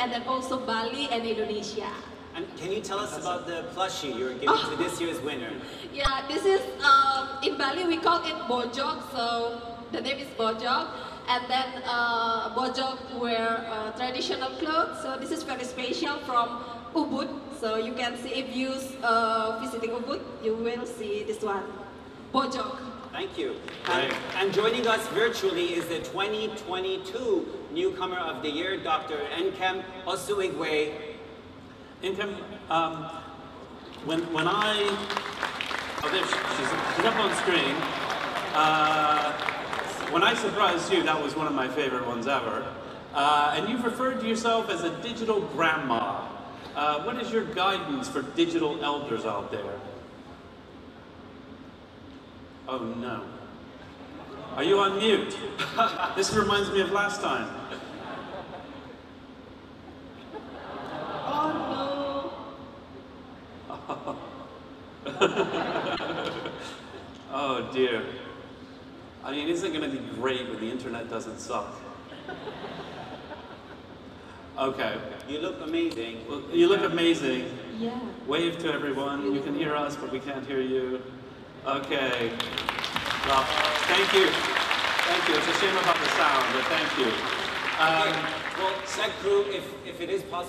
and then also Bali and Indonesia. And can you tell us about the plushie you're giving to this year's winner? Yeah, this is, in Bali we call it Bojok, so the name is Bojok. And then Bojok wear traditional clothes, so this is very special from Ubud. So you can see if you visiting Ubud, you will see this one, Bojok. Thank you. And joining us virtually is the 2022 Newcomer of the Year, Dr. Nkem Osuigwe. Nkem, when I, oh, there she's up on screen. When I surprised you, that was one of my favorite ones ever. And you've referred to yourself as a digital grandma. What is your guidance for digital elders out there? Oh no. Are you on mute? This reminds me of last time. Oh dear. I mean, isn't it going to be great when the internet doesn't suck? Okay. You look amazing. Well, you look amazing. Yeah. Wave to everyone. You can hear us, but we can't hear you. Okay. Well, thank you. Thank you. It's a shame about the sound, but thank you. Okay. Well, Set Crew, if it is possible,